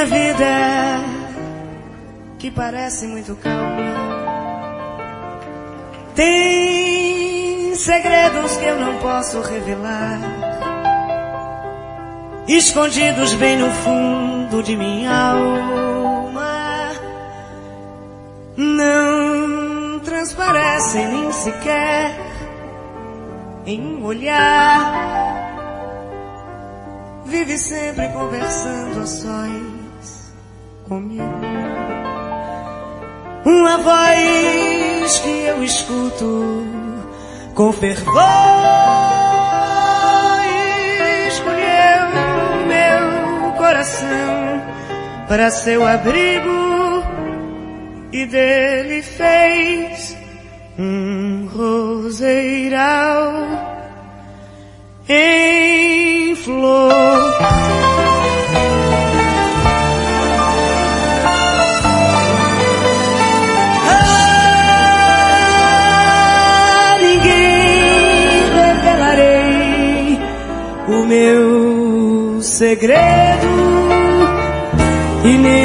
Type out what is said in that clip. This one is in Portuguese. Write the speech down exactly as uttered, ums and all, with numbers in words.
minha vida, que parece muito calma, tem segredos que eu não posso revelar, escondidos bem no fundo de minha alma. Não transparecem nem sequer em um olhar. Vive sempre conversando a sós comigo. Uma voz que eu escuto com fervor escolheu meu coração para seu abrigo e dele fez um roseiral em flor. A ninguém revelarei o meu segredo e nem